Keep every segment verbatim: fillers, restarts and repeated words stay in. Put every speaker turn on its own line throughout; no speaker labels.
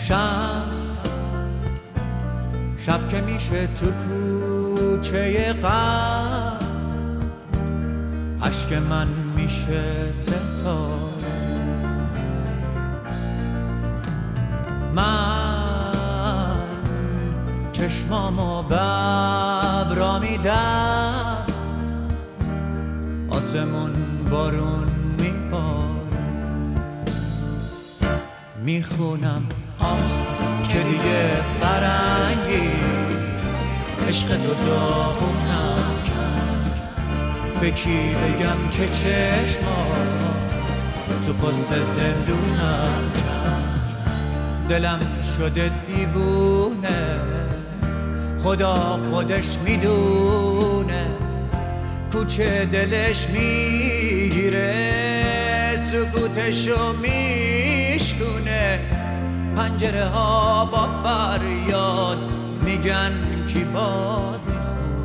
شب شب که میشه تو کوچه غم، اشک من میشه ستاره. من چشمامو به ابرا میدم، آسمون بارون میباره. میخونم آه که دیگه فرنگیست، عشق تو داغونم کرد. به کی بگم که چشمات تو قصه زندونم کرد. دلم شده دیوونه، خدا خودش میدونه. کوچه دلش میگیره، سکوتشو میشکونه. پنجره ها با فریاد میگن کی باز میخونه.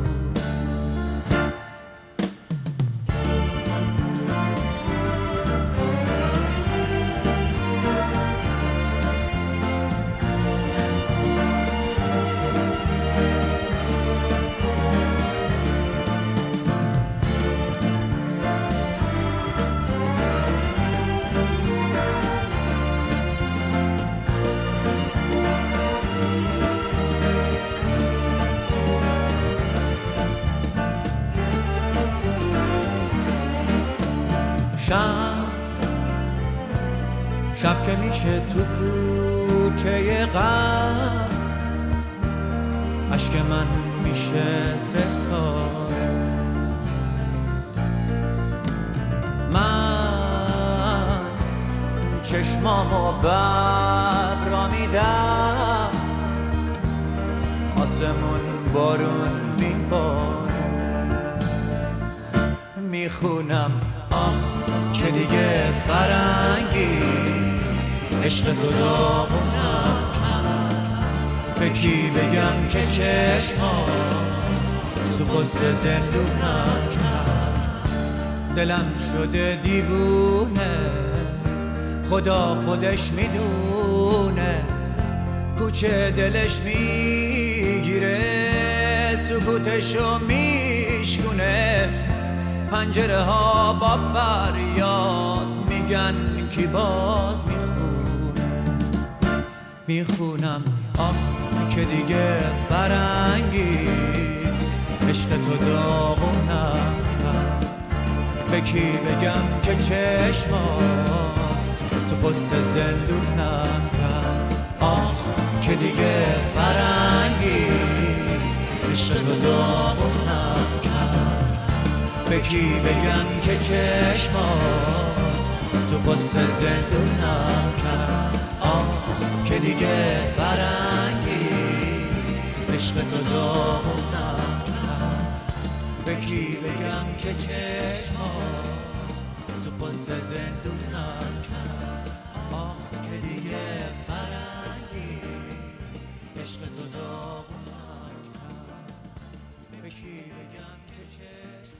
شب شب که میشه تو کوچه غم، اشک من میشه ستاره. من چشمامو به ابرا میدم، آسمون بارون میباره. میخونم آه که دیگه فرنگیست، عشق تو داغونم کرد. به کی بگم که چشمات تو قصه زندونم کرد. دلم شده دیوونه، خدا خودش میدونه. کوچه دلش میگیره، سکوتشو میشکونه. پنجره ها با فریاد میگن کی باز میخونه. میخونم آه که دیگه فرنگیست، عشق تو داغونم کرد. به کی بگم که چشمات تو قصه زندونم کرد. آه که دیگه فرنگیست، عشق تو داغونم کرد. به کی بگم که چشمات تو قصه زندونم کرد. آه که دیگه فرنگیست، عشق تو داغونم کرد. به کی بگم که چشمات تو قصه زندونم کرد. آه که دیگه فرنگیست، عشق تو داغونم کرد. به کی بگم که چشمات